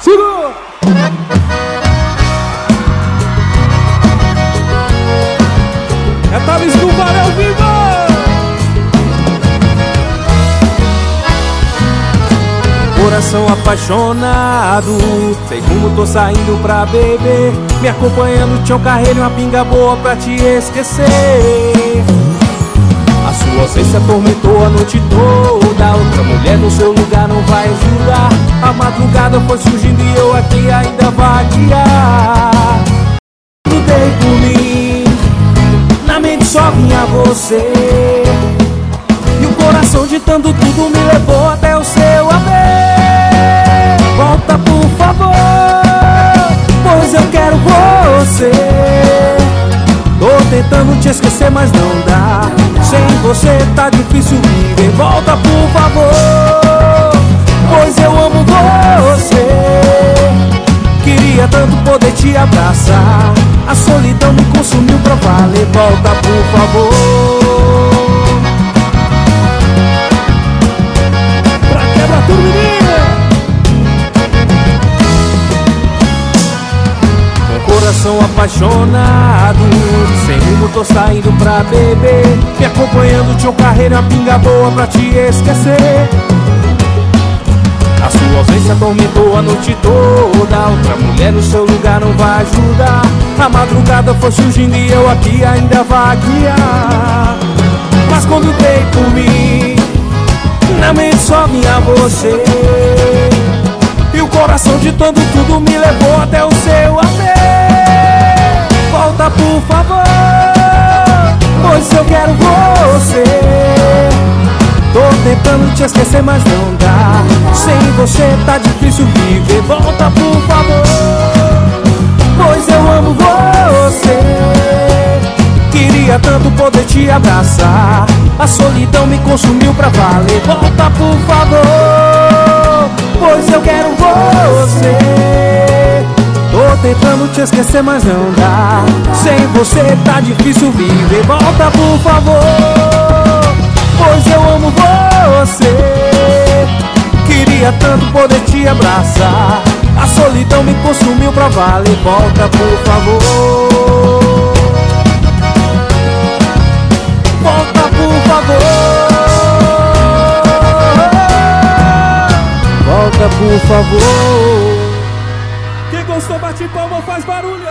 Segura! É Thales do Vale ao vivo! Coração apaixonado, sei como tô saindo pra beber, me acompanhando, tinha um carreiro e uma pinga boa pra te esquecer. A sua ausência atormentou a noite toda, outra mulher no seu lugar não vai ajudar. A madrugada foi surgindo e eu aqui ainda vaguear. Lutei por mim, na mente só vinha você, e o coração ditando tudo me levou até o seu haver. Volta por favor, pois eu quero você. Tô tentando te esquecer, mas não dá. Sem você tá difícil viver. Volta por favor, pois eu amo você. Queria tanto poder te abraçar, a solidão me consumiu pra valer. Volta por favor. Pra quebrar tudo, menino. Coração apaixonado, sem rumo tô saindo pra beber, me acompanhando, tinha um carreiro e uma pinga boa pra te esquecer. A sua ausência atormentou a noite toda, outra mulher no seu lugar não vai ajudar. A madrugada foi surgindo e eu aqui ainda vaguear. Mas quando dei por mim, na mente só vinha você, e o coração ditando tudo me levou até o seu haver. Volta por favor, pois eu quero você. Tô tentando te esquecer, mas não dá. Sem você tá difícil viver. Volta por favor, pois eu amo você. Queria tanto poder te abraçar, a solidão me consumiu pra valer. Volta por favor, pois eu quero você. Tô tentando te esquecer, mas não dá. Sem você tá difícil viver. Volta por favor, pois eu amo você. Queria tanto poder te abraçar, a solidão me consumiu pra valer. Volta por favor, volta por favor, volta por favor. Quem gostou bate palma, faz barulho.